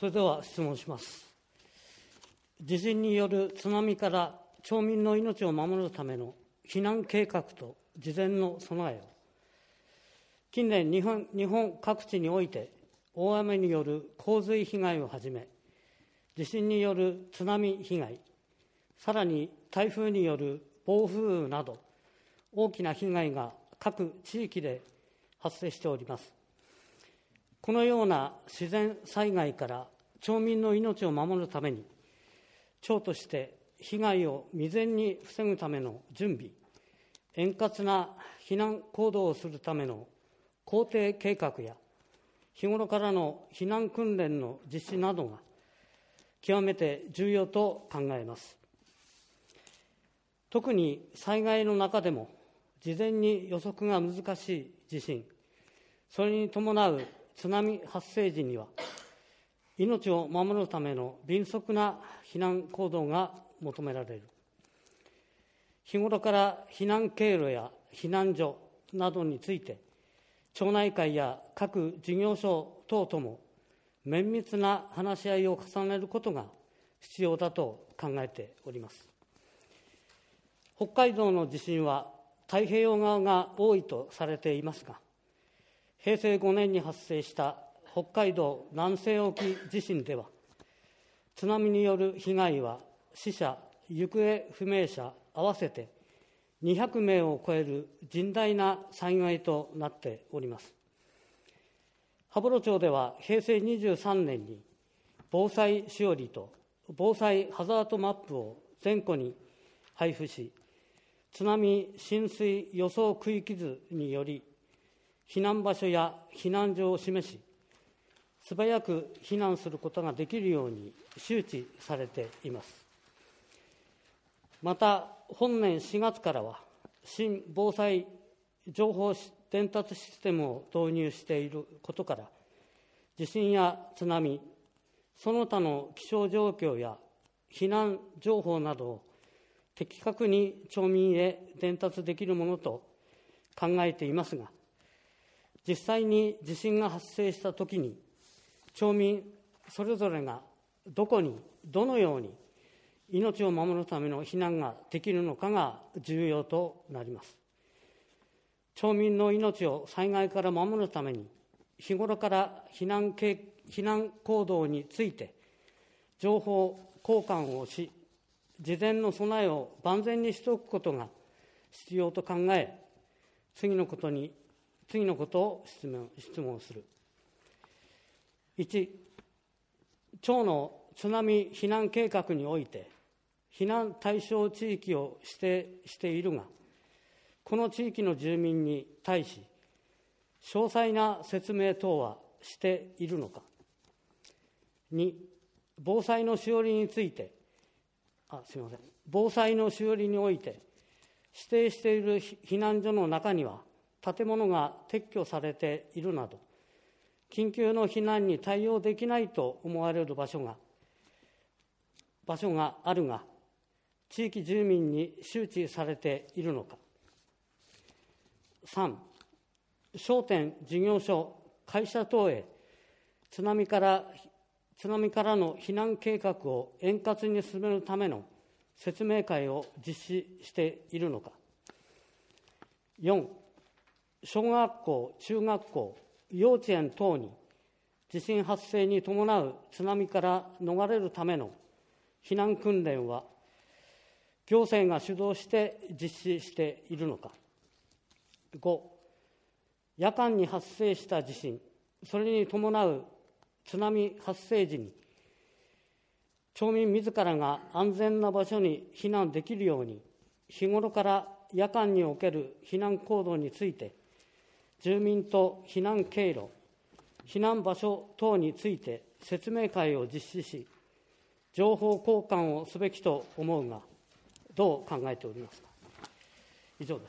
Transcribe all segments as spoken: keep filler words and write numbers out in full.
それでは質問します。地震による津波から町民の命を守るための避難計画と事前の備えを、近年日本、日本各地において大雨による洪水被害をはじめ、地震による津波被害、さらに台風による暴風雨など大きな被害が各地域で発生しております。このような自然災害から町民の命を守るために、町として被害を未然に防ぐための準備、円滑な避難行動をするための工程計画や、日頃からの避難訓練の実施などが極めて重要と考えます。特に災害の中でも事前に予測が難しい地震、それに伴う津波発生時には、命を守るための迅速な避難行動が求められる。日頃から避難経路や避難所などについて、町内会や各事業所等とも綿密な話し合いを重ねることが必要だと考えております。北海道の地震は太平洋側が多いとされていますが、へいせいごねんに発生した北海道南西沖地震では、津波による被害は死者、行方不明者合わせてにひゃくめいを超える甚大な災害となっております。羽幌町ではへいせいにじゅうさんねんに防災しおりと防災ハザードマップを全戸に配布し、津波浸水予想区域図により避難場所や避難所を示し、素早く避難することができるように周知されています。また、本年しがつからは新防災情報伝達システムを導入していることから、地震や津波、その他の気象状況や避難情報などを的確に町民へ伝達できるものと考えていますが、実際に地震が発生したときに、町民それぞれがどこに、どのように命を守るための避難ができるのかが重要となります。町民の命を災害から守るために、日頃から避難計、避難行動について情報交換をし、事前の備えを万全にしておくことが必要と考え、次のことに、次のことを質問、質問する。いち、町の津波避難計画において、避難対象地域を指定しているが、この地域の住民に対し、詳細な説明等はしているのか。に、防災のしおりについて、あ、すみません、防災のしおりにおいて、指定している避難所の中には、建物が撤去されているなど、緊急の避難に対応できないと思われる場所が、場所があるが、地域住民に周知されているのか。さん、商店、事業所、会社等へ津波から津波からの避難計画を円滑に進めるための説明会を実施しているのか。よん、小学校、中学校、幼稚園等に地震発生に伴う津波から逃れるための避難訓練は行政が主導して実施しているのか。ご、夜間に発生した地震、それに伴う津波発生時に町民自らが安全な場所に避難できるように、日頃から夜間における避難行動について住民と避難経路、避難場所等について説明会を実施し、情報交換をすべきと思うが、どう考えておりますか。以上です。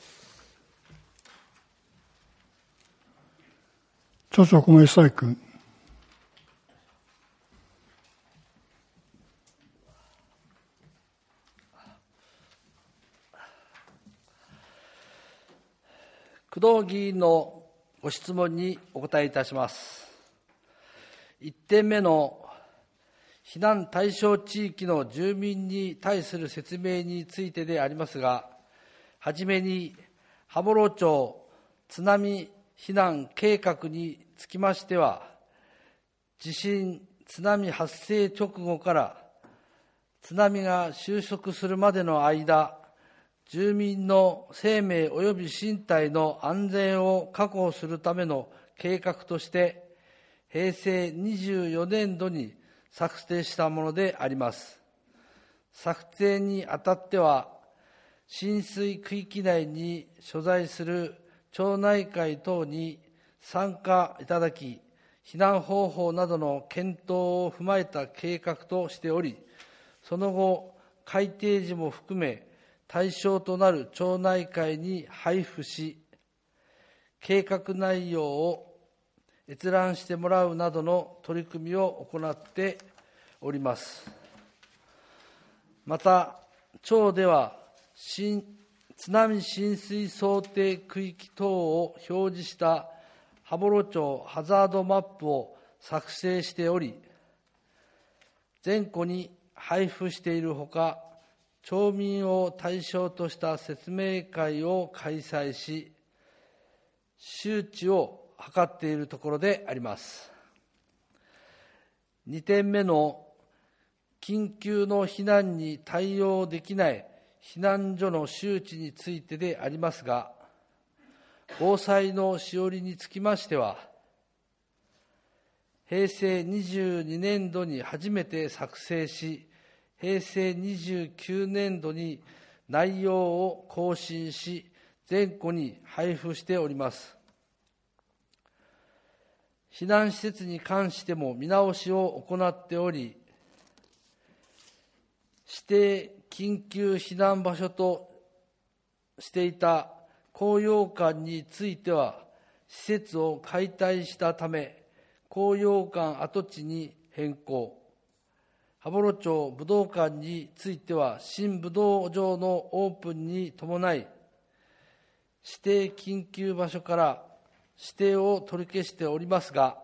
町長、小林彩君。 工藤議員のご質問にお答えいたします。いってんめの避難対象地域の住民に対する説明についてでありますが、はじめに羽幌町津波避難計画につきましては、地震・津波発生直後から津波が収束するまでの間、住民の生命及び身体の安全を確保するための計画として、へいせいにじゅうよねんどに策定したものであります。策定にあたっては、浸水区域内に所在する町内会等に参加いただき、避難方法などの検討を踏まえた計画としており、その後、改定時も含め、対象となる町内会に配布し、計画内容を閲覧してもらうなどの取り組みを行っております。また、町では、津波浸水想定区域等を表示した羽幌町ハザードマップを作成しており、全戸に配布しているほか、町民を対象とした説明会を開催し、周知を図っているところであります。にてんめの緊急の避難に対応できない避難所の周知についてでありますが、防災のしおりにつきましては、へいせいにじゅうにねんどに初めて作成し、へいせいにじゅうきゅうねんどに内容を更新し、全戸に配布しております。避難施設に関しても見直しを行っており、指定緊急避難場所としていた公用館については、施設を解体したため、公用館跡地に変更。羽幌町武道館については、新武道場のオープンに伴い、指定緊急場所から指定を取り消しておりますが、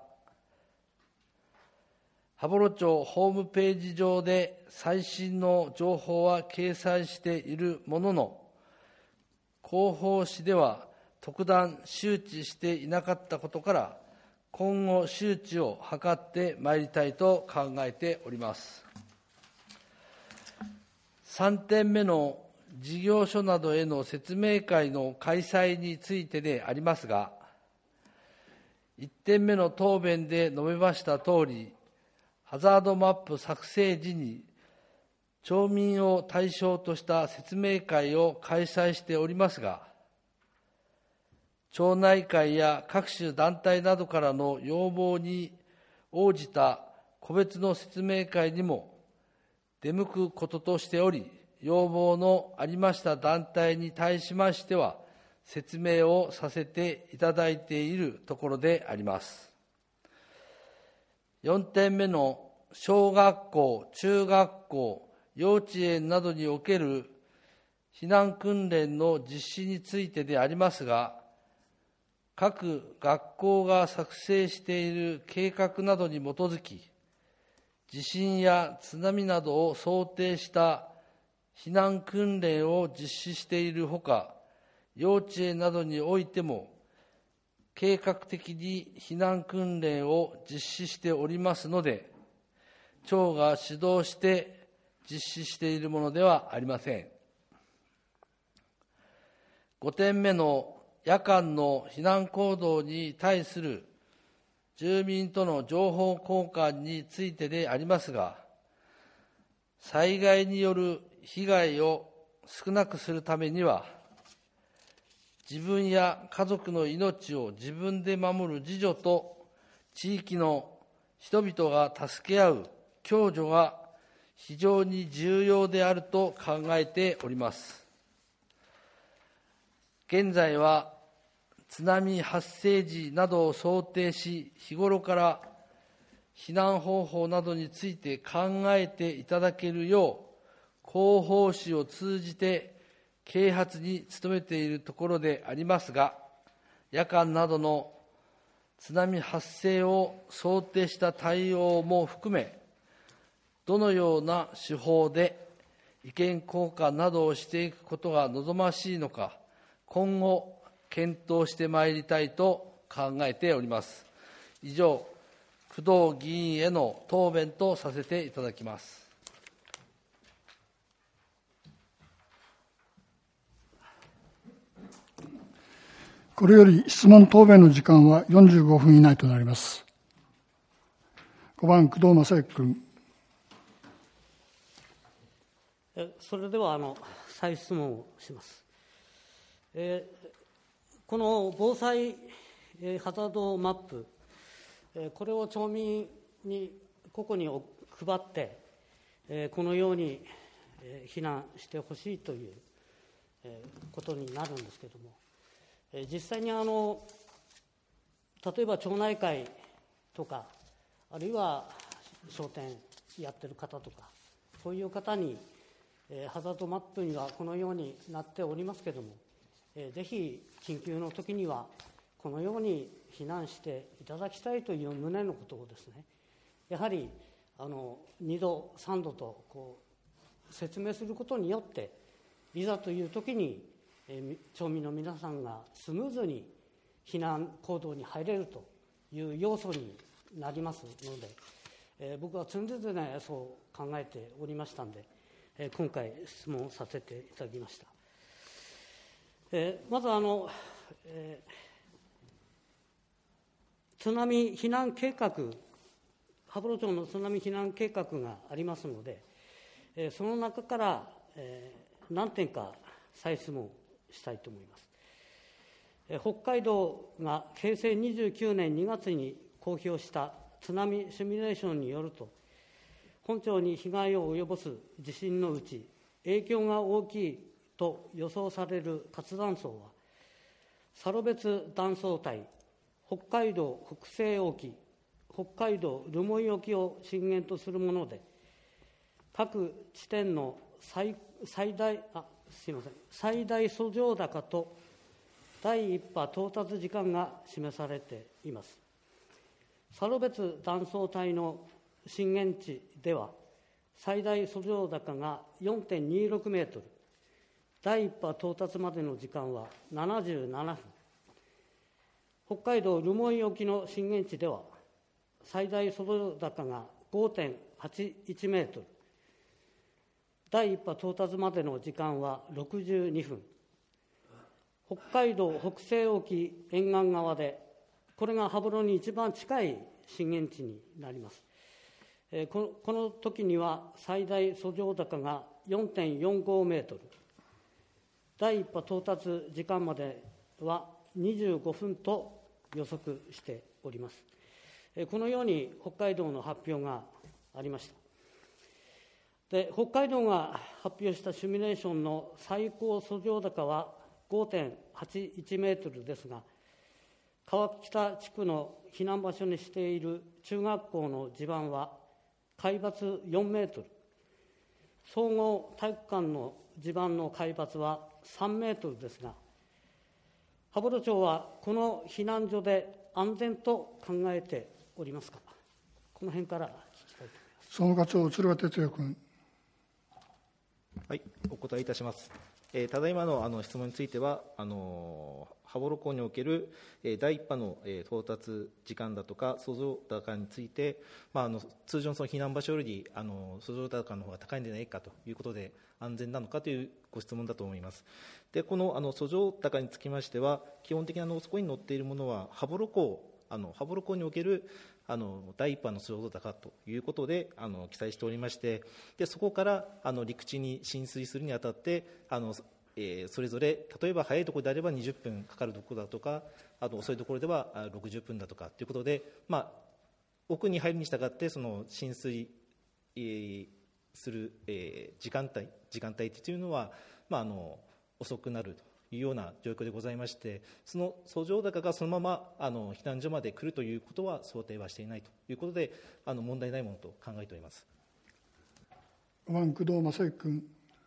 羽幌町ホームページ上で最新の情報は掲載しているものの、広報誌では特段周知していなかったことから、今後周知を図ってまいりたいと考えております。さんてんめの事業所などへの説明会の開催についてでありますが、いってんめの答弁で述べましたとおり、ハザードマップ作成時に、町民を対象とした説明会を開催しておりますが、町内会や各種団体などからの要望に応じた個別の説明会にも出向くこととしており、要望のありました団体に対しましては、説明をさせていただいているところであります。よんてんめの小学校、中学校、幼稚園などにおける避難訓練の実施についてでありますが、各学校が作成している計画などに基づき、地震や津波などを想定した避難訓練を実施しているほか、幼稚園などにおいても、計画的に避難訓練を実施しておりますので、町が主導して実施しているものではありません。ごてんめの夜間の避難行動に対する住民との情報交換についてでありますが、災害による被害を少なくするためには、自分や家族の命を自分で守る自助と、地域の人々が助け合う共助が非常に重要であると考えております。現在は津波発生時などを想定し、日頃から避難方法などについて考えていただけるよう、広報誌を通じて啓発に努めているところでありますが、夜間などの津波発生を想定した対応も含め、 どのような手法で意見交換などをしていくことが望ましいのか、今後検討してまいりたいと考えております。以上、工藤議員への答弁とさせていただきます。 これより質問答弁の時間はよんじゅうごふん以内となります。ごばん、工藤正幸君。 それではあの再質問をします。えー、この防災、えー、ハザードマップ、えー、これを町民に個々に配って、えー、このように、えー、避難してほしいという、えー、ことになるんですけれども、えー、実際にあの例えば町内会とか、あるいは商店やってる方とか、そういう方にハザードマップにはこのようになっておりますけれども、ぜひ緊急の時にはこのように避難していただきたいという旨のことをですね、やはりあのにどさんどとこう説明することによって、いざという時に町民の皆さんがスムーズに避難行動に入れるという要素になりますので、えー、僕は常々ねそう考えておりましたので、えー、今回質問させていただきました。えー、まずあの、えー、津波避難計画、羽幌町の津波避難計画がありますので、えー、その中から、えー、何点か再質問したいと思います。えー、北海道がへいせいにじゅうきゅうねんにがつに公表した津波シミュレーションによると、本町に被害を及ぼす地震のうち影響が大きいと予想される活断層は、サロベツ断層帯、北海道北西沖、北海道留萌沖を震源とするもので、各地点の 最, 最大あすいません最大遡上高と第一波到達時間が示されています。サロベツ断層帯の震源地では、最大遡上高が よんてんにろくメートル、第一波到達までの時間はななじゅうななふん、北海道留萌沖の震源地では、最大遡上高が ごてんはちいちメートル、第一波到達までの時間はろくじゅうにふん、北海道北西沖沿岸側で、これが羽幌に一番近い震源地になります。えー、この、この時には最大遡上高が よんてんよんごメートル、第一波到達時間まではにじゅうごふんと予測しております。えー、このように北海道の発表がありました。で、北海道が発表したシミュレーションの最高遡上高は ごてんはちいちメートルですが、川北地区の避難場所にしている中学校の地盤は海抜よんメートル、総合体育館の地盤の海抜はさんメートルですが、羽幌町はこの避難所で安全と考えておりますか。この辺から聞きたいと思います。 総務課長、敦賀哲也君。 はい、お答えいたします。えー、ただいまの、あの質問については、あの羽幌港における、えー、第一波の、えー、到達時間だとか遡上高について、まあ、あの通常のその避難場所よりあの遡上高の方が高いんじゃないかということで、安全なのかというご質問だと思います。で、このあの遡上高につきましては、基本的にあのそこに載っているものは羽幌港、あの羽幌港におけるあの第一波の遡上高ということであの記載しておりまして、でそこからあの陸地に浸水するにあたってあの、えー、それぞれ例えば早いところであればにじゅっぷんかかるところだとか、あの遅いところではろくじゅっぷんだとかということで、まあ、奥に入るに従ってその浸水、えー、する、えー、時間帯時間帯というのは、まあ、あの遅くなるというような状況でございまして、その遡上高がそのままあの避難所まで来るということは想定はしていないということで、あの問題ないものと考えております。 ごばん、工藤正幸君。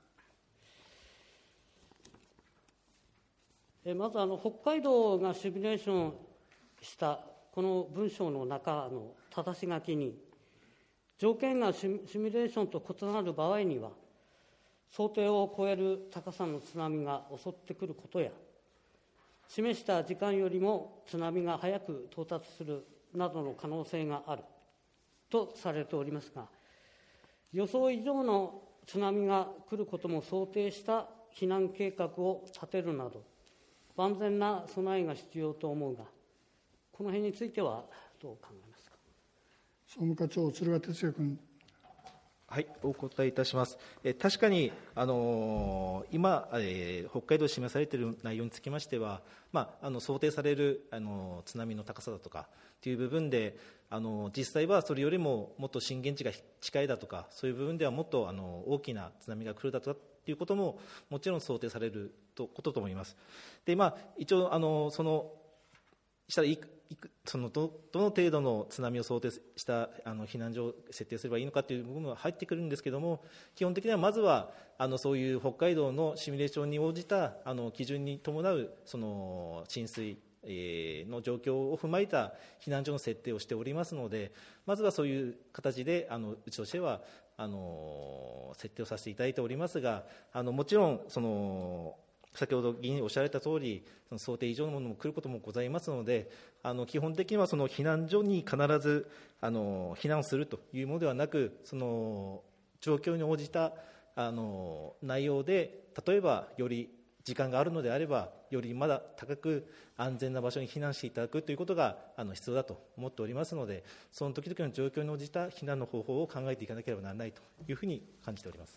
えまずあの北海道がシミュレーションしたこの文章の中の正し書きに、 条件がシミュレーションと異なる場合には、想定を超える高さの津波が襲ってくることや、示した時間よりも津波が早く到達するなどの可能性があるとされておりますが、予想以上の津波が来ることも想定した避難計画を立てるなど、万全な備えが必要と思うが、この辺についてはどう考えますか。 総務課長、敦賀哲也君。 はい、お答えいたします。え確かに、あのー、今、えー、北海道で示されている内容につきましては、まあ、あの想定される、あのー、津波の高さだとかという部分で、あのー、実際はそれよりももっと震源地が近いだとか、そういう部分ではもっと、あのー、大きな津波が来るだとかということももちろん想定されるとことと思います。で、まあ、一応、あのー、そのしたらいくいくその ど, どの程度の津波を想定したあの避難所を設定すればいいのかという部分は入ってくるんですけれども、基本的にはまずはあのそういう北海道のシミュレーションに応じたあの基準に伴うその浸水の状況を踏まえた避難所の設定をしておりますので、まずはそういう形であのうちとしてはあの設定をさせていただいておりますが、あのもちろんその先ほど議員におっしゃられたとおり、その想定以上のものも来ることもございますので、あの基本的にはその避難所に必ずあの避難をするというものではなく、その状況に応じたあの内容で、例えばより時間があるのであれば、よりまだ高く安全な場所に避難していただくということがあの必要だと思っておりますので、その時々の状況に応じた避難の方法を考えていかなければならないというふうに感じております。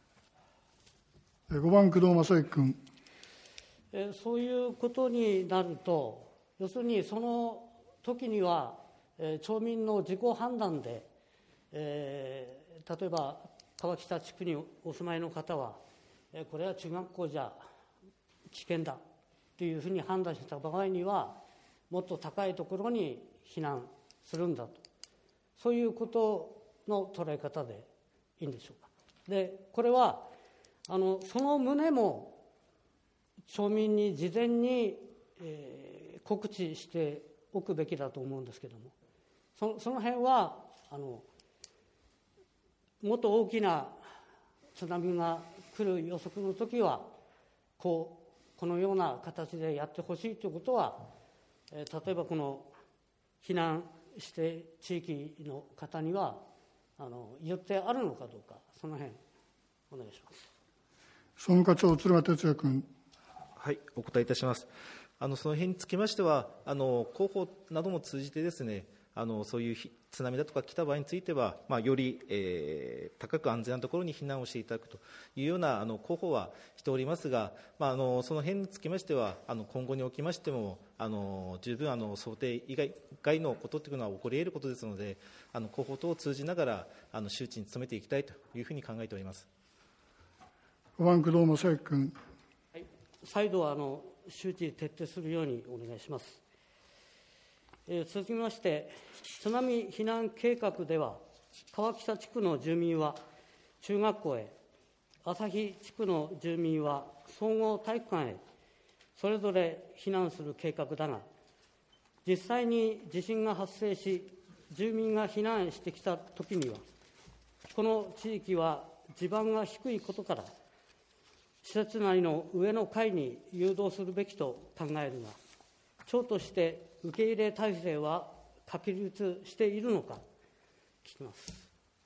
ごばん、工藤正幸君。 えそういうことになると、要するにその時には、えー、町民の自己判断で、えー、例えば川北地区にお住まいの方は、えー、これは中学校じゃ危険だというふうに判断した場合には、もっと高いところに避難するんだと、そういうことの捉え方でいいんでしょうか。で、これはあのその旨も町民に事前に、えー、告知しておくべきだと思うんですけれども、そ, その辺はあのもっと大きな津波が来る予測の時はこうこのような形でやってほしいということは、えー、例えばこの避難して地域の方にはあの言ってあるのかどうか、その辺お願いします。 総務課長、敦賀哲也君。 はい、お答えいたします。あのその辺につきましては、あの広報なども通じてですね、あのそういう津波だとか来た場合については、まあ、より、えー、高く安全なところに避難をしていただくというようなあの広報はしておりますが、まあ、あのその辺につきましては、あの今後におきましてもあの十分あの想定以外外のことというのは起こり得ることですので、あの広報等を通じながらあの周知に努めていきたいというふうに考えております。 ごばん、工藤正幸君。 はい、再度あの周知徹底するようにお願いします。えー、続きまして、津波避難計画では、川北地区の住民は中学校へ、旭地区の住民は総合体育館へ、それぞれ避難する計画だが、実際に地震が発生し、住民が避難してきたときには、この地域は地盤が低いことから、施設内の上の階に誘導するべきと考えるが、町として受け入れ体制は確立しているのか聞きます。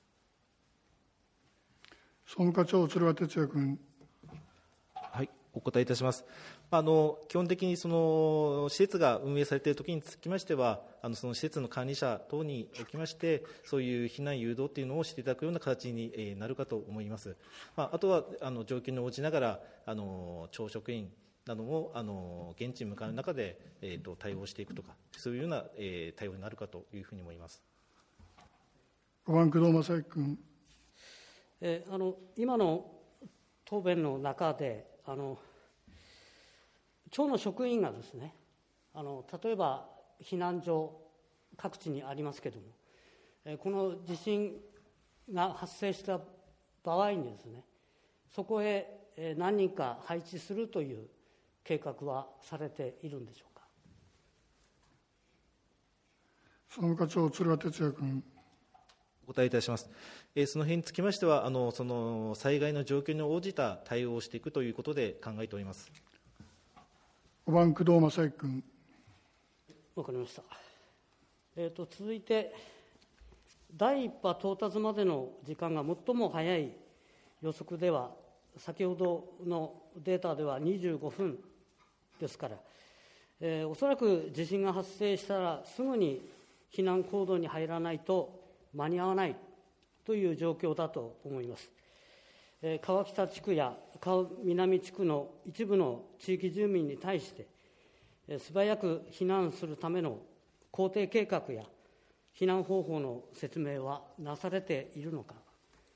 総務課長、敦賀哲也君。 はい、お答えいたします。あの基本的にその施設が運営されているときにつきましては、あのその施設の管理者等におきまして、そういう避難誘導というのをしていただくような形になるかと思います。まあ、あとはあの状況に応じながら、あの町職員などもあの現地に向かう中で、えー、と対応していくとか、そういうような、えー、対応になるかというふうに思います。 ごばん、工藤正幸君。 えー、あの今の答弁の中で、あの町の職員がですね、あの例えば避難所各地にありますけれども、えー、この地震が発生した場合にですね、そこへ、えー、何人か配置するという計画はされているんでしょうか。 総務課長、敦賀哲也君。 お答えいたします。えー、その辺につきましては、あのその災害の状況に応じた対応をしていくということで考えております。 ごばん、工藤正幸君。 わかりました。えー、と続いて、第一波到達までの時間が最も早い予測では、先ほどのデータではにじゅうごふんですから、えー、おそらく地震が発生したらすぐに避難行動に入らないと間に合わないという状況だと思います。えー、川北地区や川南地区の一部の地域住民に対して、えー、素早く避難するための工程計画や避難方法の説明はなされているのか。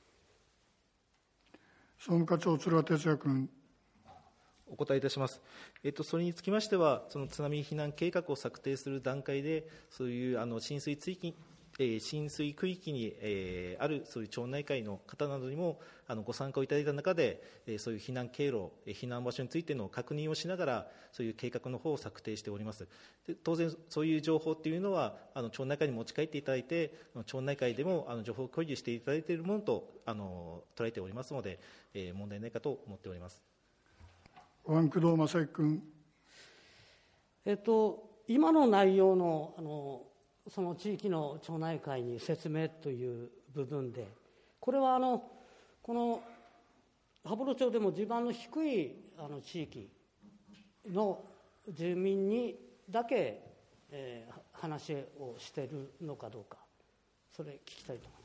総務課長、鶴羽哲也君。 お答えいたします。えっと、それにつきましては、その津波避難計画を策定する段階で、そういうあの浸水地域、えー、浸水区域に、えー、あるそういう町内会の方などにもあのご参加をいただいた中で、えー、そういう避難経路、えー、避難場所についての確認をしながら、そういう計画の方を策定しております。で、当然、そういう情報っていうのは、あの町内会に持ち帰っていただいて、町内会でもあの情報共有していただいているものとあの捉えておりますので、えー、問題ないかと思っております。 ごばん、工藤正幸君。 えっと、今の内容の、あのその地域の町内会に説明という部分で、これはあのこの羽幌町でも地盤の低いあの地域の住民にだけ、えー、話をしているのかどうか、それ聞きたいと思います。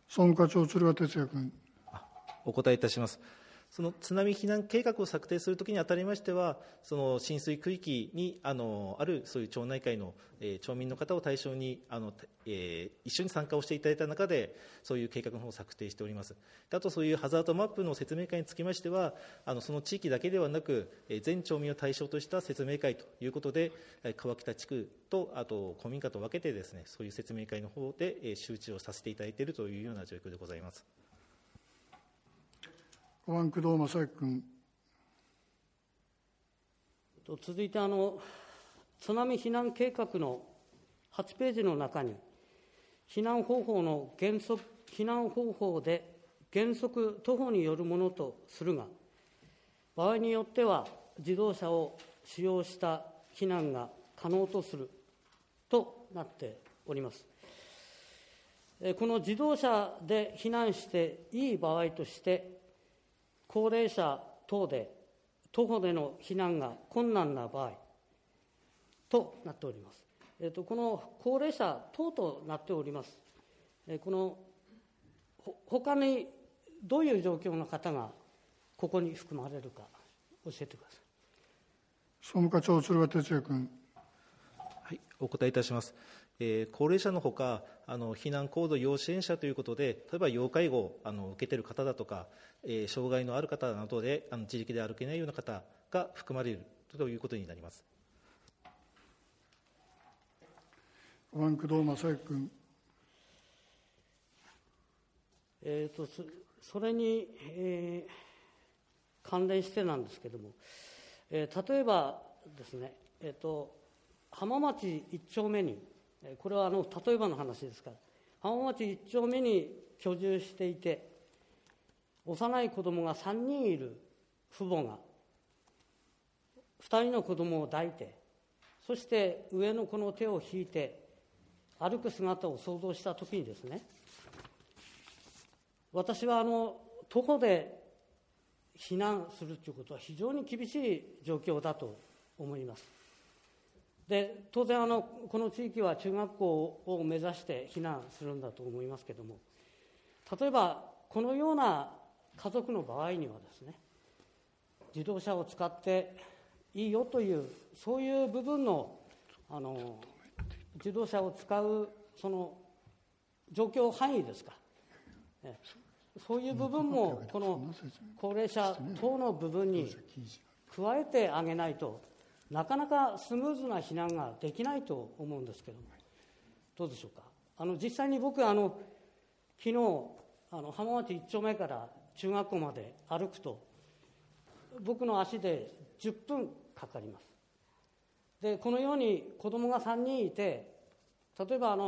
総務課長、鶴羽哲也君。 お答えいたします。その津波避難計画を策定するときにあたりましては、その浸水区域に あ, のあるそういう町内会の、えー、町民の方を対象にあの、えー、一緒に参加をしていただいた中で、そういう計画の方を策定しております。あと、そういうハザードマップの説明会につきましては、あのその地域だけではなく、えー、全町民を対象とした説明会ということで、川北地区とあと公民館と分けてですね、そういう説明会の方で、えー、周知をさせていただいているというような状況でございます。 ごばん、工藤正幸君。 続いてあの、津波避難計画のはちページの中に、避難方法の原則、避難方法で原則徒歩によるものとするが、場合によっては自動車を使用した避難が可能とするとなっております。この自動車で避難していい場合として、高齢者等で徒歩での避難が困難な場合となっております。えー、とこの高齢者等となっております。えー、このほ他にどういう状況の方がここに含まれるか教えてください。 総務課長、鶴羽哲也君。 はい、お答えいたします。えー、高齢者のほか、あの避難行動要支援者ということで、例えば要介護をあの受けている方だとか、えー、障害のある方などであの自力で歩けないような方が含まれるということになります。 ごばん、工藤正幸君。 えー、と そ, それに、えー、関連してなんですけれども、えー、例えばですね、えー、と浜町一丁目に、これはあの例えばの話ですから、浜町一丁目に居住していて、幼い子供がさんにんいる父母がふたりの子供を抱いて、そして上の子の手を引いて歩く姿を想像したときにですね、私はあの徒歩で避難するということは非常に厳しい状況だと思います。で、当然あのこの地域は中学校を目指して避難するんだと思いますけれども、例えばこのような家族の場合にはですね、自動車を使っていいよという、そういう部分のあの自動車を使うその状況範囲ですか、そういう部分もこの高齢者等の部分に加えてあげないと、なかなかスムーズな避難ができないと思うんですけども、どうでしょうか。あの実際に僕あの昨日あの浜町一丁目から中学校まで歩くと、僕の足でじゅっぷんかかります。で、このように子供がさんにんいて、例えばあの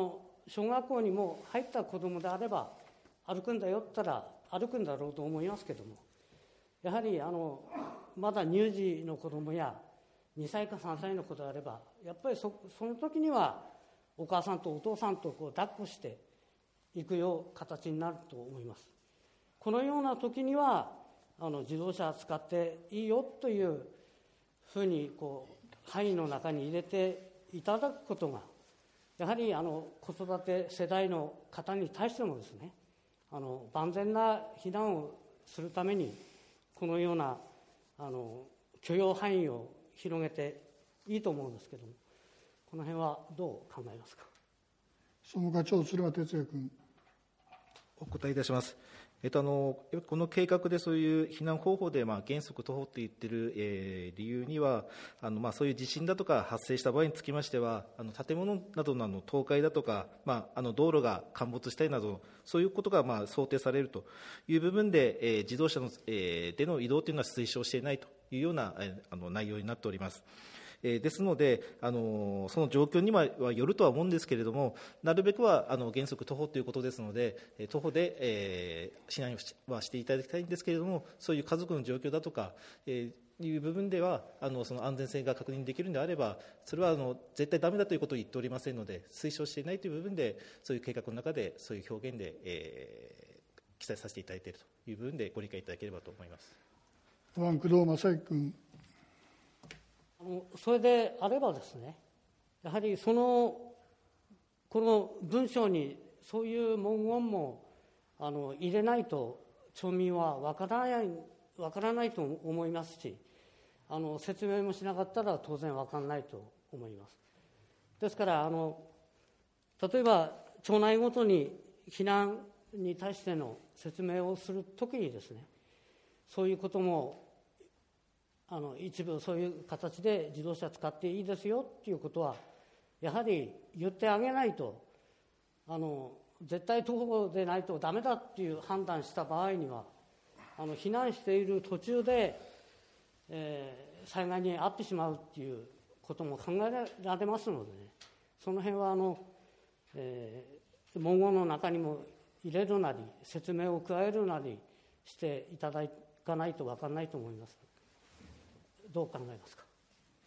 小学校にも入った子どもであれば、歩くんだよって言ったら歩くんだろうと思いますけども、やはりあのまだ乳児の子どもやにさいかさんさいの子であれば、やっぱり そ, その時にはお母さんとお父さんとこう抱っこしていくよう形になると思います。このような時にはあの自動車を使っていいよというふうにこう範囲の中に入れていただくことが、やはりあの子育て世代の方に対してもですね、あの万全な避難をするためにこのようなあの許容範囲を広げていいと思うんですけども、この辺はどう考えますか。 総務課長、鶴羽哲也君。 お答えいたします。えっと、あのこの計画でそういう避難方法で、まあ、原則徒歩って言っている、えー、理由には、あのまあ、そういう地震だとか発生した場合につきましては、あの建物などの倒壊だとか、まあ、あの道路が陥没したりなど、そういうことがまあ想定されるという部分で、えー、自動車の、えー、での移動というのは推奨していないというような、えー、あの内容になっております。ですので、あのその状況にはよるとは思うんですけれども、なるべくはあの原則徒歩ということですので、徒歩で、えー、避難はしていただきたいんですけれども、そういう家族の状況だとか、えー、いう部分ではあのその安全性が確認できるのであれば、それはあの絶対ダメだということを言っておりませんので、推奨していないという部分で、そういう計画の中でそういう表現で、えー、記載させていただいているという部分でご理解いただければと思います。 ごばん工藤正幸君。 それであればですね、やはりそのこの文章にそういう文言もあの入れないと町民は分からない、分からないと思いますし、あの説明もしなかったら当然分からないと思います。ですからあの例えば町内ごとに避難に対しての説明をするときにですね、そういうこともあの一部そういう形で自動車使っていいですよっていうことはやはり言ってあげないと、あの絶対徒歩でないとダメだっていう判断した場合には、あの避難している途中で、えー、災害に遭ってしまうっていうことも考えられますのでね、その辺はあの、えー、文言の中にも入れるなり説明を加えるなりしていただかないと分からないと思います。どう考えますか。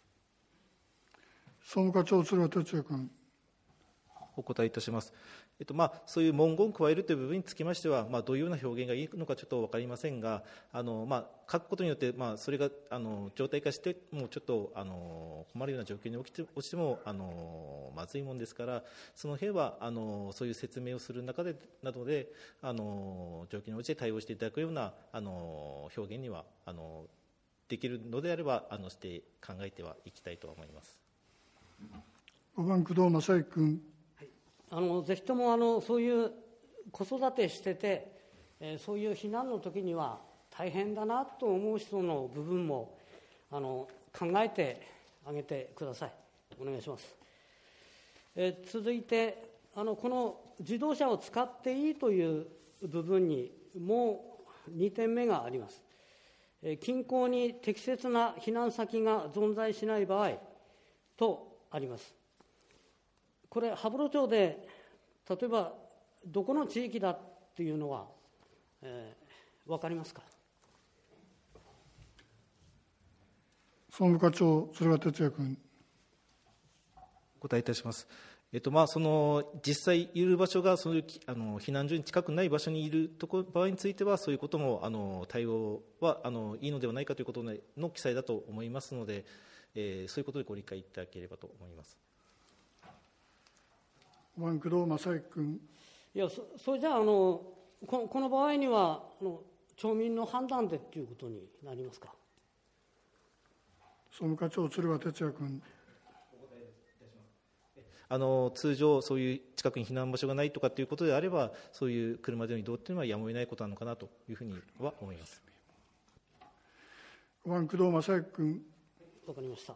総務課長、鶴羽哲也君。 お答えいたします。えっとまあ、そういう文言を加えるという部分につきましては、まあ、どういうような表現がいいのかちょっと分かりませんが、あの、まあ、書くことによって、まあ、それがあの状態化してもうちょっとあの困るような状況に起きて落ちてもあのまずいもんですから、その辺はあのそういう説明をする中でなどであの状況に応じて対応していただくようなあの表現にはあのできるのであればあのして考えてはいきたいと思います。 ごばん工藤正幸君。 あのぜひともあのそういう子育てしてて、えー、そういう避難の時には大変だなと思う人の部分もあの考えてあげてください。お願いします。えー、続いてあのこの自動車を使っていいという部分にもうにてんめがあります。近郊に適切な避難先が存在しない場合とあります。これ羽幌町で例えばどこの地域だっていうのは、えー、分かりますか。 総務課長、鶴羽哲也君。 お答えいたします。えっとまあ、その実際いる場所がそういうあの避難所に近くない場所にいるとこ場合については、そういうこともあの対応はあのいいのではないかということの記載だと思いますので、えー、そういうことでご理解いただければと思います。 ごばん工藤正幸君。 いや そ, それじゃあ、あの こ, この場合にはあの町民の判断でということになりますか。 総務課長、鶴羽哲也君。 あの通常、そういう近くに避難場所がないとかということであれば、そういう車での移動というのはやむを得ないことなのかなというふうには思います。 ごばん工藤正幸君。 わかりました。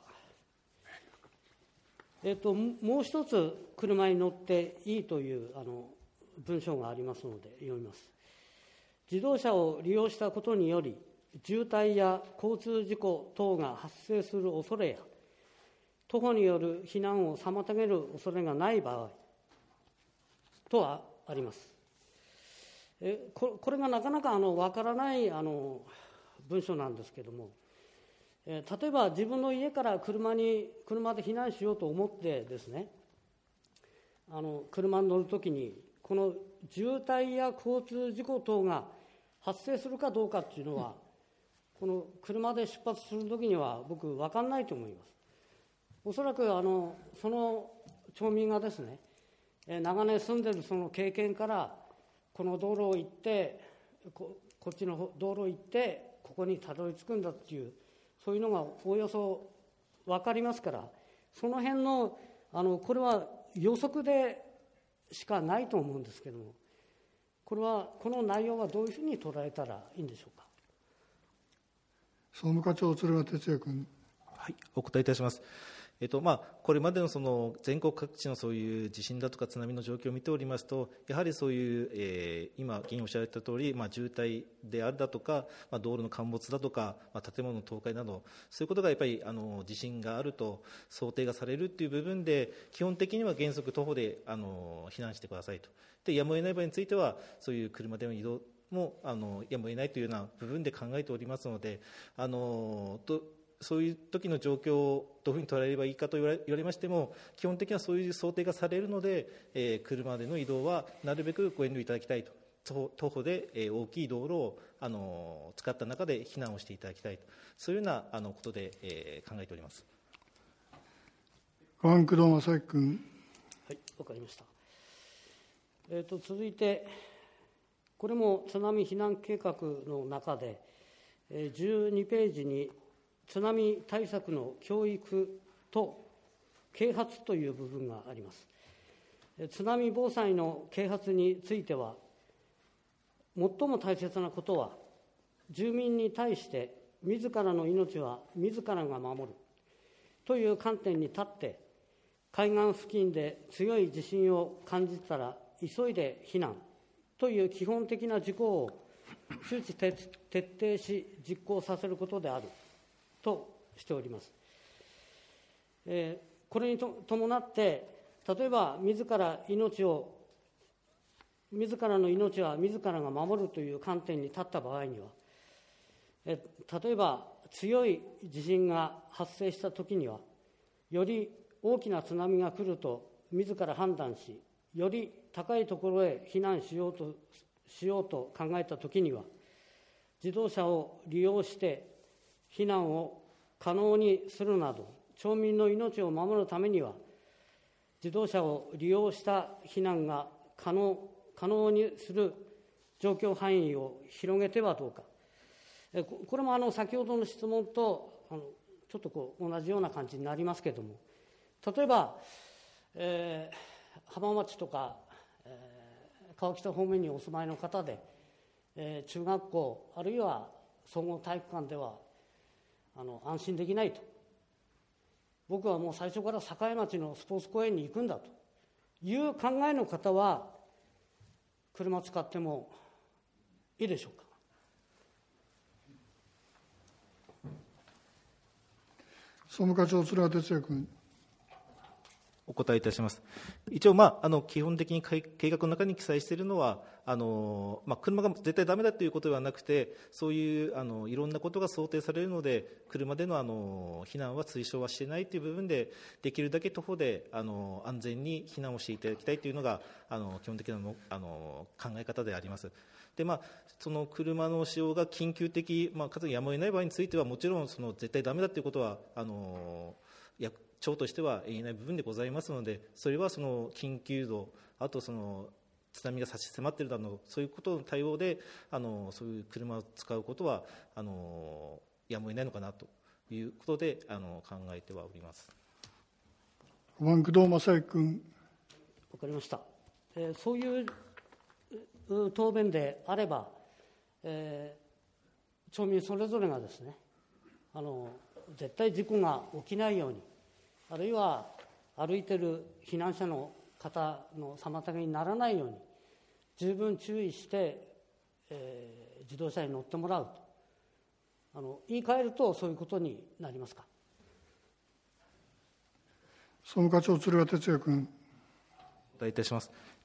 えっと、もう一つ車に乗っていいというあの文章がありますので読みます。自動車を利用したことにより渋滞や交通事故等が発生する恐れや徒歩による避難を妨げる恐れがない場合、 とはあります。えこれがなかなかあの分からないあの文書なんですけれども、え例えば自分の家から車に車で避難しようと思ってですね、あの車に乗るときにこの渋滞や交通事故等が発生するかどうかっていうのは、この車で出発するときには僕分かんないと思います。おそらくあのその町民がですね、長年住んでいるその経験から、この道路を行ってこ、こっちの道路を行ってここにたどり着くんだっていう、そういうのがおおよそ分かりますから、その辺のあのこれは予測でしかないと思うんですけれども、これはこの内容はどういうふうに捉えたらいいんでしょうか。 総務課長、鶴ヶ哲也君。 はい、お答えいたします。えっとまあ、これまでのその全国各地のそういう地震だとか津波の状況を見ておりますと、やはりそういう、えー、今、議員おっしゃられたとおり、まあ、渋滞であるだとか、まあ、道路の陥没だとか、まあ、建物の倒壊など、そういうことがやっぱりあの地震があると想定がされるという部分で、基本的には原則徒歩であの避難してくださいと。で、やむを得ない場合については、そういう車での移動もあのやむを得ないというような部分で考えておりますので、あのとそういう時の状況をどういうふうに捉えればいいかと言われ、言われましても、基本的にはそういう想定がされるので、えー、車での移動はなるべくご遠慮いただきたいと、徒歩で、えー、大きい道路を、あの使った中で避難をしていただきたいと、そういうようなあのことで、えー、考えております。 ごばん、工藤正幸君。 はい、わかりました。えーと、続いて、これも津波避難計画の中で、えー、じゅうにページに津波対策の教育と啓発という部分があります。津波防災の啓発については、最も大切なことは、住民に対して自らの命は自らが守るという観点に立って、海岸付近で強い地震を感じたら急いで避難という基本的な事項を周知徹底し実行させることであるとしております。えー、これにと伴って、例えば自ら命を自らの命は自らが守るという観点に立った場合には、え例えば強い地震が発生したときには、より大きな津波が来ると自ら判断し、より高いところへ避難しようとしようと考えたときには、自動車を利用して避難を可能にするなど、町民の命を守るためには、自動車を利用した避難が可能、可能にする状況範囲を広げてはどうか。これもあの先ほどの質問とあのちょっとこう同じような感じになりますけれども、例えば、えー、浜松とか、えー、川北方面にお住まいの方で、えー、中学校あるいは総合体育館ではあの安心できないと、僕はもう最初から栄町のスポーツ公園に行くんだという考えの方は、車使ってもいいでしょうか。 総務課長、鶴ヶ哲也君。 お答えいたします。一応、まあ、あの基本的に計画の中に記載しているのは、あのまあ、車が絶対ダメだということではなくて、そういうあのいろんなことが想定されるので、車でのあの避難は推奨はしていないという部分で、できるだけ徒歩であの安全に避難をしていただきたいというのがあの基本的なのあの考え方であります。で、まあ、その車の使用が緊急的、まあ、かつやむを得ない場合については、もちろんその絶対ダメだということはあのや町としては言えない部分でございますので、それはその緊急度、あとその津波が差し迫っているだろう、そういうことの対応であのそういう車を使うことはあのやむを得ないのかなということであの考えてはおります。 ごばん、工藤正幸君。 わかりました。えー、そういう答弁であれば、えー、町民それぞれがですね、あの絶対事故が起きないように、あるいは歩いている避難者の方の妨げにならないように十分注意して、えー、自動車に乗ってもらうと、あの言い換えるとそういうことになりますか。 総務課長、鶴ヶ哲也君。 お答えいたします。えっと、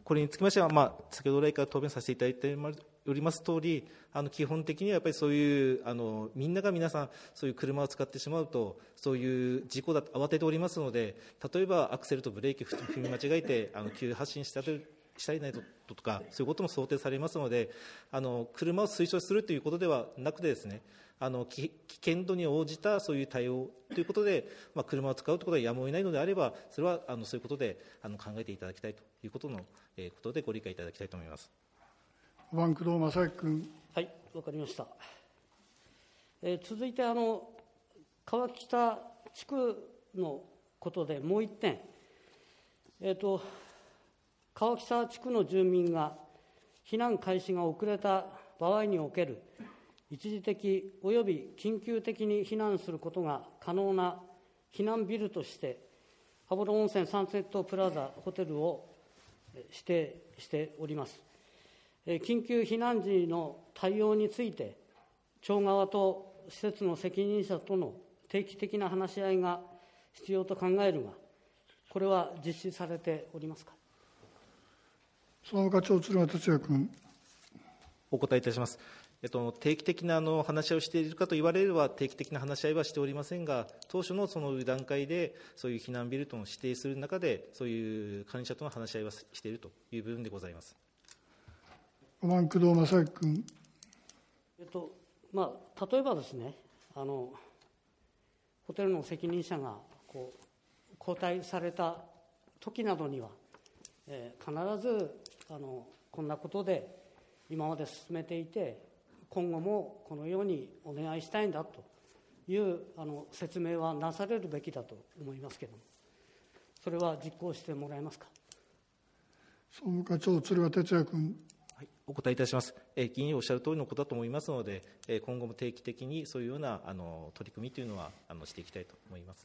これにつきましては、まあ、先ほど来から答弁させていただいておりますとおり、あの基本的にはやっぱりそういうあのみんなが皆さんそういう車を使ってしまうとそういう事故だと慌てておりますので、例えばアクセルとブレーキを踏み間違えてあの急発進したとしたりないととか、そういうことも想定されますので、あの車を推奨するということではなくてですね、あの危険度に応じたそういう対応ということで、まあ、車を使うということはやむを得ないのであれば、それはあのそういうことであの考えていただきたいということの、えー、ことでご理解いただきたいと思います。 ごばん、工藤正行君。 はい、わかりました。えー、続いてあの川北地区のことでもう一点、えーと、川北地区の住民が避難開始が遅れた場合における一時的および緊急的に避難することが可能な避難ビルとして羽幌温泉サンセットプラザホテルを指定しております。緊急避難時の対応について町側と施設の責任者との定期的な話し合いが必要と考えるが、これは実施されておりますか。 総務課長、鶴間哲也君。 お答えいたします。えっと、定期的なあの話し合いをしているかと言われれば、定期的な話し合いはしておりませんが、当初のその段階で、そういう避難ビルとの指定する中で、そういう管理者との話し合いはしているという部分でございます。 ごばん、工藤正行君。 えっとまあ、例えばですね、あのホテルの責任者がこう交代された時などには、えー、必ずあのこんなことで今まで進めていて、今後もこのようにお願いしたいんだというあの説明はなされるべきだと思いますけれども、それは実行してもらえますか。 総務課長、鶴間哲也君。 はい、お答えいたします。えー、議員おっしゃる通りのことだと思いますので、えー、今後も定期的にそういうようなあの取り組みというのはあのしていきたいと思います。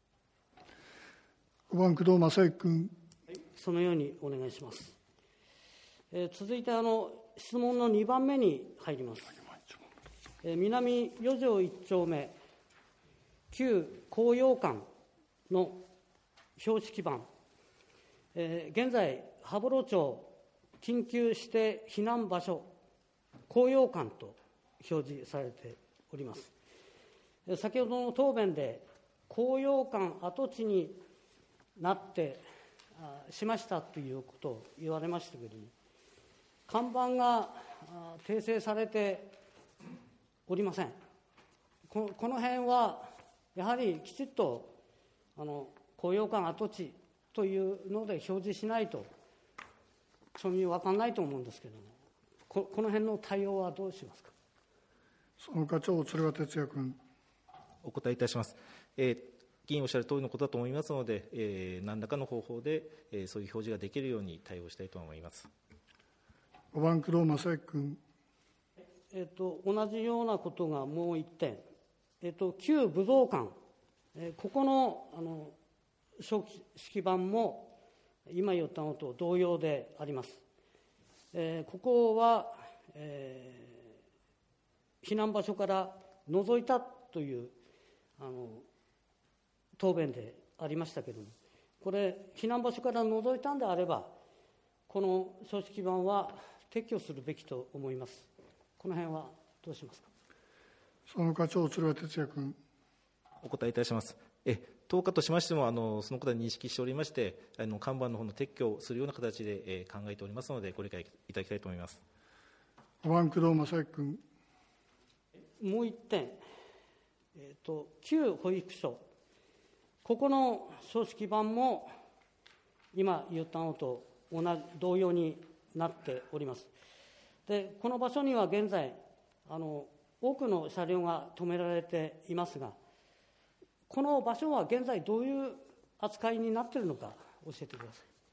ごばん、工藤正行君。 はい、そのようにお願いします。えー、続いてあの質問のにばんめに入ります。えー、南四条一丁目旧公用館の標識板、えー、現在羽幌町緊急指定避難場所公用館と表示されております。えー、先ほどの答弁で公用館跡地になってあしましたということを言われましたけれども、看板が訂正されておりません。この、この辺はやはりきちっとあの公用館跡地というので表示しないと町民は分からないと思うんですけれども、こ, この辺の対応はどうしますか。 総務課長、鶴間哲也君。 お答えいたします。えー、議員おっしゃる通りのことだと思いますので、えー、何らかの方法で、えー、そういう表示ができるように対応したいと思います。 ごばん、工藤正行君。 えっと、同じようなことがもう一点、えっと、旧武道館、えー、ここの、あの標識板も今言ったのと同様であります。えー、ここは、えー、避難場所から除いたというあの答弁でありましたけれども、これ避難場所から除いたんであれば、この標識板は撤去するべきと思います。この辺はどうしますか。 総務課長、鶴間哲也君。 お答えいたします。え当課としましてもあのそのことは認識しておりまして、あの看板の方の撤去をするような形で、えー、考えておりますので、ご理解いただきたいと思います。 ごばん、工藤正行君。 もう一点、えーと、旧保育所、ここの標識板も今言ったのと同じ同様になっております。で、この場所には現在あの多くの車両が止められていますが、この場所は現在どういう扱いになっているのか教えてください。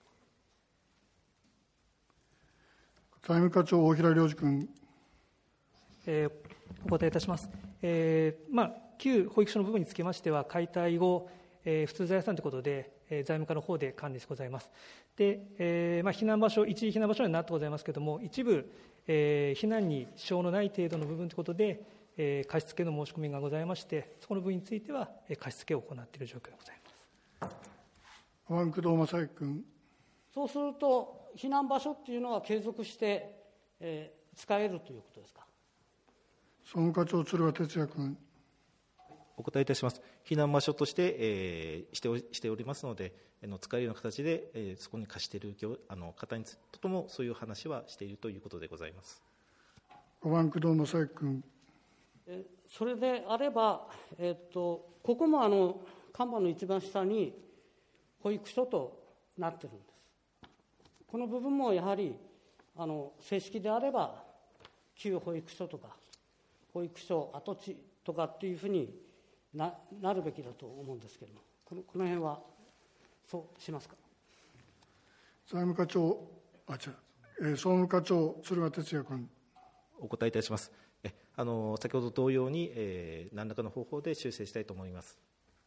財務課長、大平良二君。 えー、お答えいたします。えーまあ、旧保育所の部分につきましては、解体後、えー、普通財産ということで、えー、財務課の方で管理してございます。で、えーまあ、避難場所、一時避難場所になってございますけれども、一部、えー、避難に支障のない程度の部分ということで、えー、貸付の申し込みがございまして、そこの部分については、えー、貸付を行っている状況でございます。 ごばん、工藤正行君。 そうすると、 避難場所っていうのは継続して、えー、使えるということですか。 総務課長、鶴羽哲也君。 お答えいたします。避難場所として、えー、しておしておりますので、あの使えるような形で、えー、そこに貸している業あの方にとともそういう話はしているということでございます。 ごばん、工藤正幸君。 えそれであれば、えー、っとここもあの看板の一番下に保育所となっているんです。この部分もやはりあの正式であれば旧保育所とか保育所跡地とかっていうふうに な, なるべきだと思うんですけれども、このこの辺はそうしますか。 財務課長、あ、違う、えー、総務課長、鶴羽哲也君。 お答えいたします。えあの先ほど同様に、えー、何らかの方法で修正したいと思います。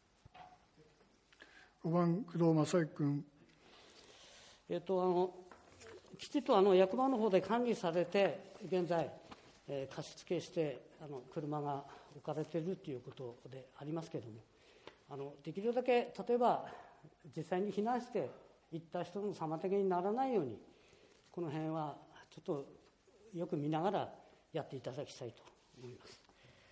ごばん、工藤正幸君。 えっと、あのきちっとあの役場の方で管理されて、現在、えー、貸付してあの車が置かれているということでありますけれども、あのできるだけ例えば実際に避難して行った人の妨げにならないように、この辺はちょっとよく見ながらやっていただきたいと思います。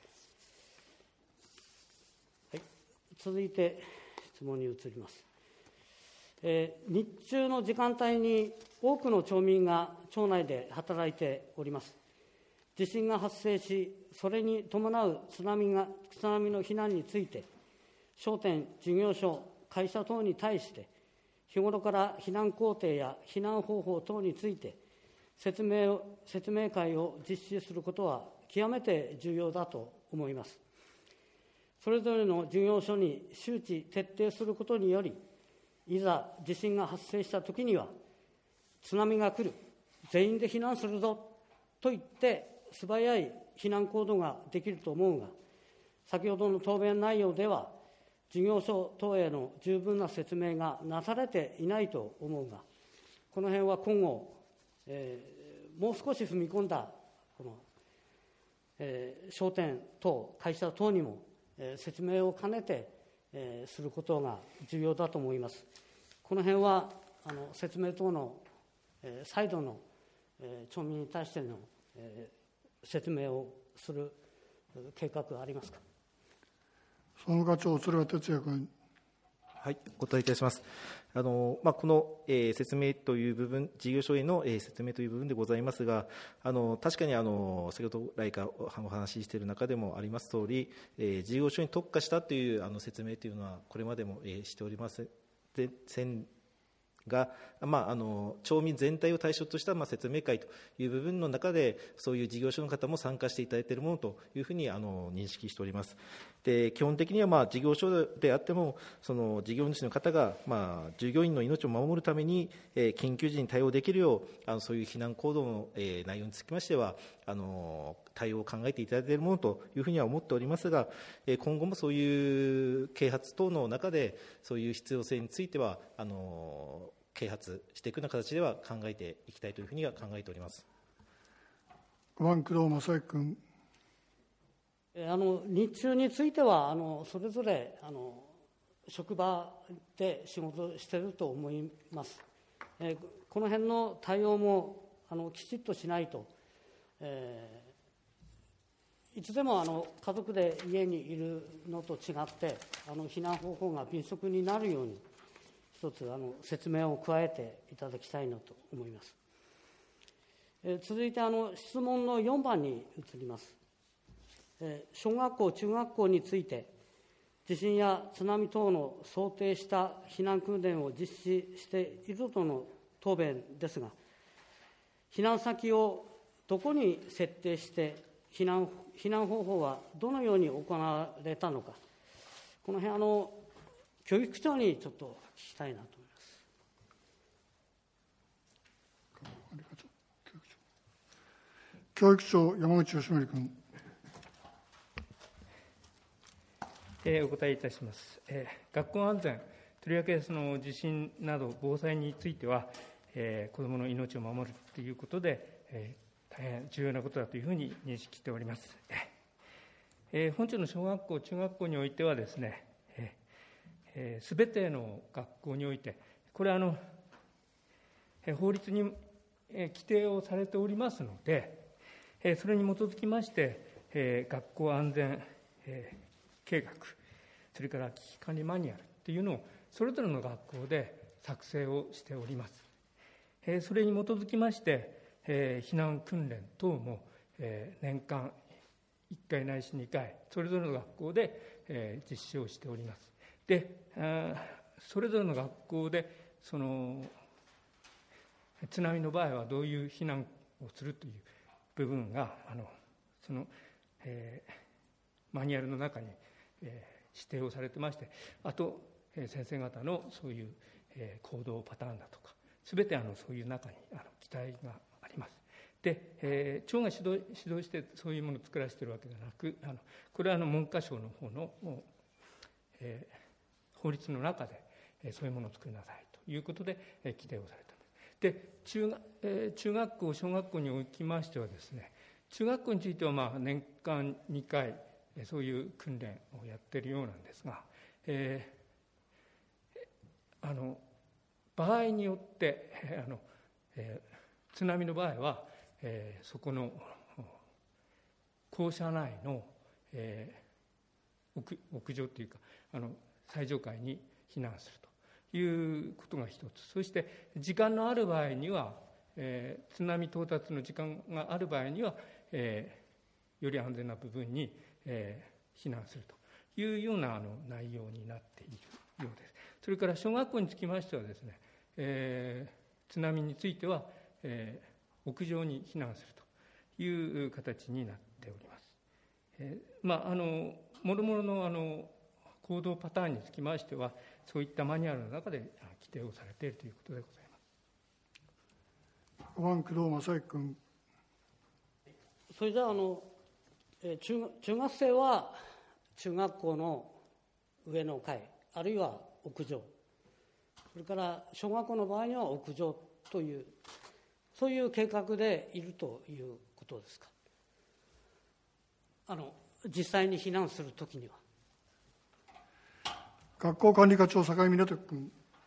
はい、続いて質問に移ります。えー、日中の時間帯に多くの町民が町内で働いております。地震が発生し、それに伴う津波が津波の避難について、商店、事業所、会社等に対して、日頃から避難工程や避難方法等について説明を、説明会を実施することは極めて重要だと思います。それぞれの事業所に周知徹底することにより、いざ地震が発生したときには、津波が来る、全員で避難するぞと言って、素早い避難行動ができると思うが、先ほどの答弁内容では、事業所等への十分な説明がなされていないと思うが、この辺は今後、えー、もう少し踏み込んだこの、えー、商店等、会社等にも、えー、説明を兼ねて、えー、することが重要だと思います。この辺はあの説明等の、えー、再度の、えー、町民に対しての、えー説明をする計画はありますか。 総務課長、鶴羽哲也君。 はい、お答えいたします。あのまあ、この、えー、説明という部分、事業所への、えー、説明という部分でございますが、あの確かにあの先ほど来からお話ししている中でもありますとおり、えー、事業所に特化したというあの説明というのは、これまでも、えー、しておりませんが、まあ、あの町民全体を対象とした、まあ、説明会という部分の中で、そういう事業所の方も参加していただいているものというふうにあの認識しております。で基本的には、まあ、事業所であっても、その事業主の方が、まあ、従業員の命を守るために、えー、緊急時に対応できるよう、あのそういう避難行動の、えー、内容につきましては、あの対応を考えていただいているものというふうには思っておりますが、えー、今後もそういう啓発等の中で、そういう必要性については、あの啓発していくような形では考えていきたいというふうには考えております。 ごばん、工藤正幸君。 あの日中についてはあのそれぞれあの職場で仕事していると思います。えー、この辺の対応もあのきちっとしないと、えー、いつでもあの家族で家にいるのと違ってあの避難方法が迅速になるように一つあの説明を加えていただきたいなと思います。えー、続いてあの質問のよんばんに移ります。えー、小学校中学校について地震や津波等の想定した避難訓練を実施しているとの答弁ですが、避難先をどこに設定して避難、避難方法はどのように行われたのか、この辺あの教育長にちょっと聞きたいなと思います。 教育長、山口義則君。 えー、お答えいたします。えー、学校安全、とりわけその地震など防災については、えー、子どもの命を守るということで、えー、大変重要なことだというふうに認識しております。えー、本町の小学校、中学校においてはですね、すべ、えー、ての学校において、これはあの法律に規定をされておりますので、それに基づきまして学校安全計画、それから危機管理マニュアルというのをそれぞれの学校で作成をしております。それに基づきまして避難訓練等も年間いっかいないしにかいそれぞれの学校で実施をしております。で、それぞれの学校でその津波の場合はどういう避難をするという部分があのその、えー、マニュアルの中に、えー、指定をされてまして、あと、えー、先生方のそういう、えー、行動パターンだとかすべてあのそういう中にあの記載があります。で、えー、町が指導、指導してそういうものを作らせているわけではなく、あのこれはあの文科省の方の、えー、法律の中で、えー、そういうものを作りなさいということで、えー、規定をされた。で 中, えー、中学校、小学校におきましてはですね、中学校についてはまあ年間にかい、えー、そういう訓練をやっているようなんですが、えー、あの場合によって、えーあのえー、津波の場合は、えー、そこの校舎内の、えー、屋, 屋上というかあの最上階に避難するということが一つ。そして時間のある場合には、えー、津波到達の時間がある場合には、えー、より安全な部分に、えー、避難するというようなあの内容になっているようです。それから小学校につきましてはですね、えー、津波については、えー、屋上に避難するという形になっております。えー、まああのもろもろのあの行動パターンにつきましてはそういったマニュアルの中で規定をされているということでございます。 ごばん工藤正之君。 それじゃあ、あの中、中学生は中学校の上の階あるいは屋上、それから小学校の場合には屋上というそういう計画でいるということですか。あの実際に避難するときには。 学校管理課長、坂井湊君。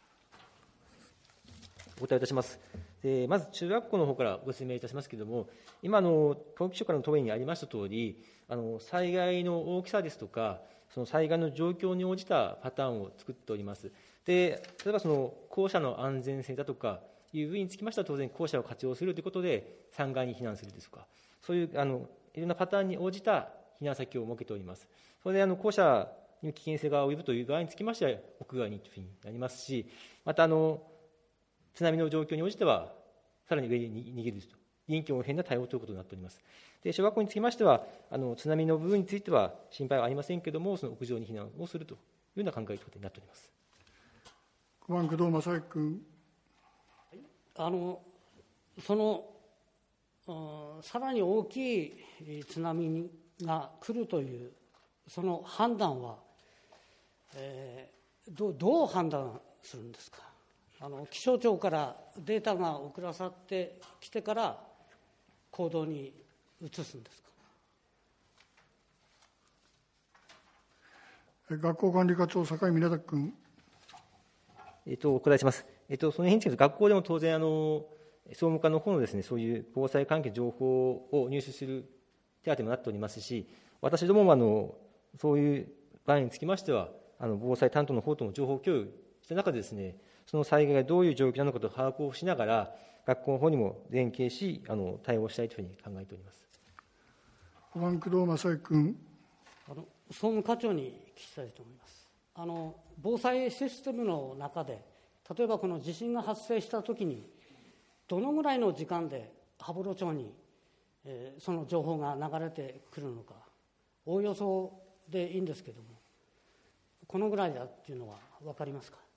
お答えいたします。でまず中学校の方からご説明いたしますけれども、今の教育省からの答弁にありましたとおり、あの災害の大きさですとか、その災害の状況に応じたパターンを作っております。で例えばその校舎の安全性だとかいう部分につきましては、当然校舎を活用するということでさんがいに避難するですとか、そういうあのいろんなパターンに応じた避難先を設けております。それであの校舎に危険性が及ぶという場合につきましては屋外にというふうになりますし、またあの津波の状況に応じてはさらに上に逃げると、臨機応変な対応ということになっております。で小学校につきましてはあの津波の部分については心配はありませんけれども、その屋上に避難をするというような考えということになっております。 ごばん工藤正之君。 あのそのさらに大きい津波が来るというその判断は、えー、ど, どう判断するんですか。あの気象庁からデータが送らさってきてから行動に移すんですか。 学校管理課長、坂井湊君。 えっと、お答えします。えっと、その辺について学校でも当然あの総務課の方のですね、そういう防災関係情報を入手する手当もなっておりますし、私どももあのそういう場合につきましては、あの防災担当の方とも情報共有した中でですね、その災害がどういう状況なのかと把握をしながら、学校の方にも連携し、あの対応したいというふうに考えております。 ごばん工藤正之君。 あの総務課長に聞きたいと思います。あの防災システムの中で、例えばこの地震が発生したときに、どのぐらいの時間で羽幌町に、えー、その情報が流れてくるのか、おおよそでいいんですけれども、このぐらいだっていうのは分かりますか。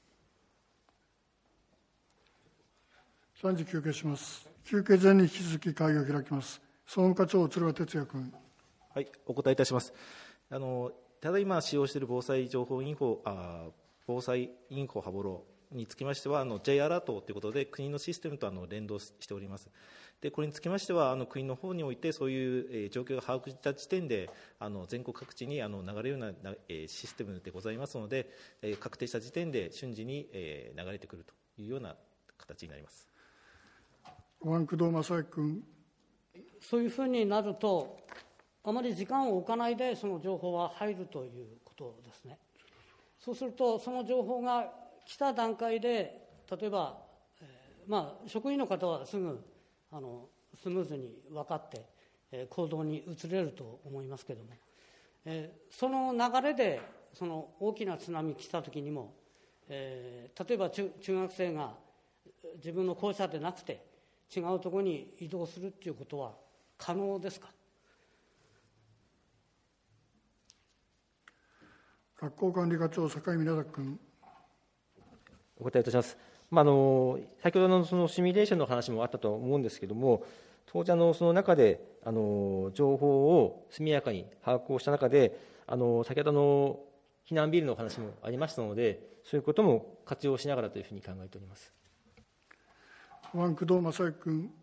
さんじ休憩します。休憩前に引き続き会議を開きます。総務課長、鶴羽哲也君。 はい、お答えいたします。あのただいま使用している防災情報インフォあ防災インフォ羽幌につきましては、あの J アラートということで国のシステムとあの連動しております。でこれにつきましては、あの国の方においてそういう、えー、状況が把握した時点で、あの全国各地にあの流れるような、えー、システムでございますので、えー、確定した時点で瞬時に、えー、流れてくるというような形になります。 ごばん、工藤正明君。 そういうふうになると、あまり時間を置かないでその情報は入るということですね。そうすると、その情報が来た段階で、例えば、えーまあ、職員の方はすぐあのスムーズに分かって、えー、行動に移れると思いますけれども、えー、その流れでその大きな津波来た時にも、えー、例えば 中, 中学生が自分の校舎でなくて違うところに移動するということは可能ですか。 学校管理課長、坂井湊君。 お答えいたします。まあ、あの先ほどのそのシミュレーションの話もあったと思うんですけれども、当時あのその中であの情報を速やかに把握をした中で、あの先ほどの避難ビルの話もありましたので、そういうことも活用しながらというふうに考えております。 ごばん、工藤正明君。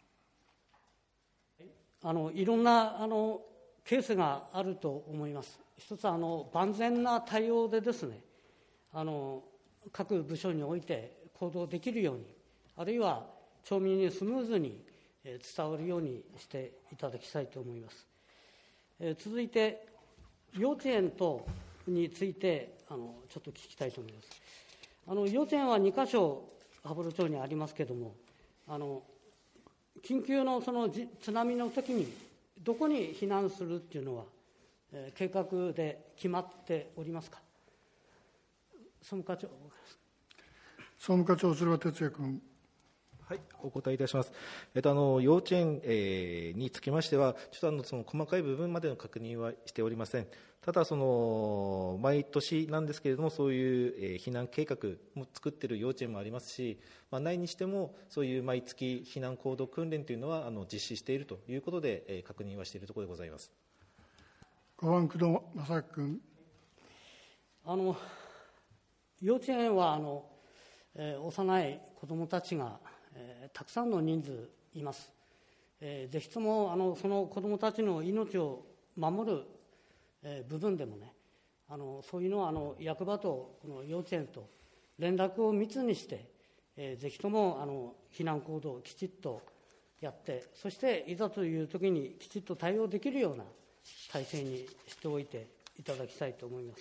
あのいろんなあのケースがあると思います。一つはあの万全な対応でですね、あの各部署において行動できるように、あるいは町民にスムーズに伝わるようにしていただきたいと思います。えー、続いて幼稚園等についてあのちょっと聞きたいと思います。あの幼稚園はにか所羽幌町にありますけれども、あの緊急のその津波の時にどこに避難するっていうのは、えー、計画で決まっておりますか。総務課長。 総務課長、鶴羽哲也君。 はい、お答えいたします。えっと、あの幼稚園、えー、につきましては、ちょっとあのその細かい部分までの確認はしておりません。ただ、その毎年なんですけれども、そういう、えー、避難計画も作っている幼稚園もありますし、まあ、ないにしても、そういう毎月避難行動訓練というのはあの実施しているということで、えー、確認はしているところでございます。 ごばん、工藤正明君。あの幼稚園はあの、えー、幼い子どもたちがえー、たくさんの人数います。えー、ぜひともあのその子どもたちの命を守る、えー、部分でもね、あのそういうのはあの役場とこの幼稚園と連絡を密にして、えー、ぜひともあの避難行動をきちっとやって、そしていざという時にきちっと対応できるような体制にしておいていただきたいと思います。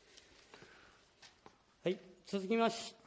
はい、続きまして、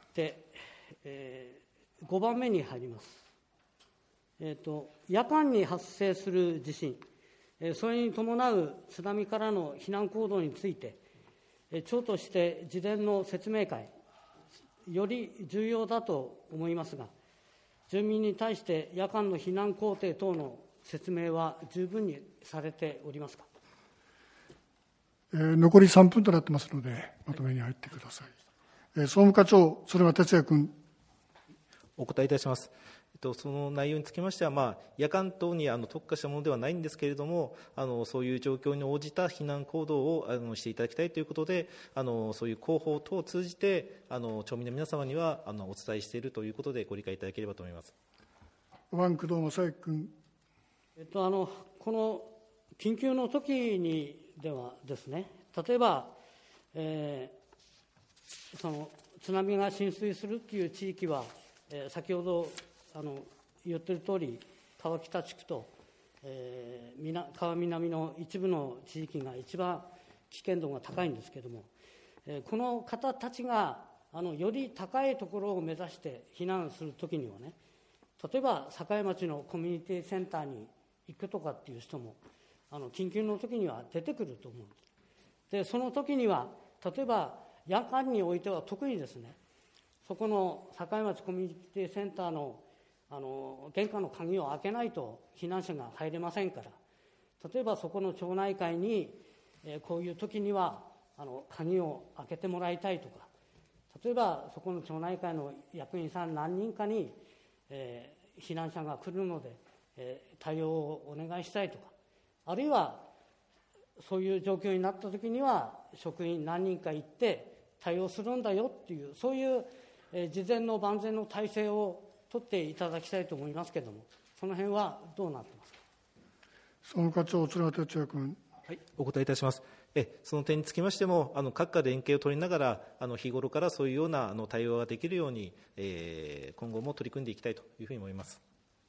えーごばんめに入ります。えーと、夜間に発生する地震、えー、それに伴う津波からの避難行動について、えー、町として事前の説明会、より重要だと思いますが、住民に対して夜間の避難工程等の説明は十分にされておりますか。 えー、残りさんぷんとなってますので、まとめに入ってください。えー、総務課長、鶴羽哲也君。 お答えいたします。えっと、その内容につきましては、まあ、夜間等にあの特化したものではないんですけれども、あのそういう状況に応じた避難行動をあのしていただきたいということで、あのそういう広報等を通じてあの町民の皆様にはあのお伝えしているということでご理解いただければと思います。 ごばん、工藤正明君。 えっと、あのこの緊急の時にではですね、例えば、えー、その津波が浸水するという地域は、えー、先ほどあの言っている通り、川北地区と、えー、川南の一部の地域が一番危険度が高いんですけれども、えー、この方たちがあのより高いところを目指して避難するときにはね、例えば境町のコミュニティセンターに行くとかっていう人もあの緊急の時には出てくると思うんです。でその時には例えば夜間においては特にですね、そこの境町コミュニティセンターのあの玄関の鍵を開けないと避難者が入れませんから、例えばそこの町内会に、えー、こういう時にはあの鍵を開けてもらいたいとか、例えばそこの町内会の役員さん何人かに、えー、避難者が来るので、えー、対応をお願いしたいとか、あるいはそういう状況になった時には職員何人か行って対応するんだよっていう、そういう、えー、事前の万全の体制を取っていただきたいと思いますけれども、その辺はどうなってますか。 総務課長、鶴羽哲也君。 はい、お答えいたします。えその点につきましても、あの各課連携を取りながら、あの日頃からそういうようなあの対応ができるように、えー、今後も取り組んでいきたいというふうに思います。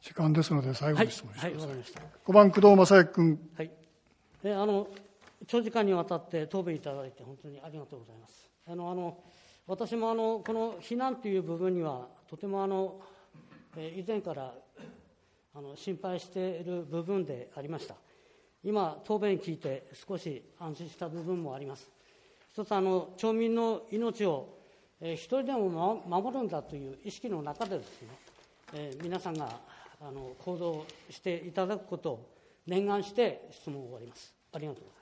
時間ですので、最後はい、 に質問します。 はい、わかりました。 ごばん、工藤正幸君。 はい。で、あの、長時間にわたって答弁いただいて、本当にありがとうございます。あの、あの、私もあの、この避難という部分には、とてもあの、えー、以前からあの心配している部分でありました。今、答弁聞いて、少し安心した部分もあります。一つ、あの町民の命を、えー、一人でも守るんだという意識の中でですね、えー、皆さんがあの行動していただくことを念願して質問を終わります。ありがとうございます。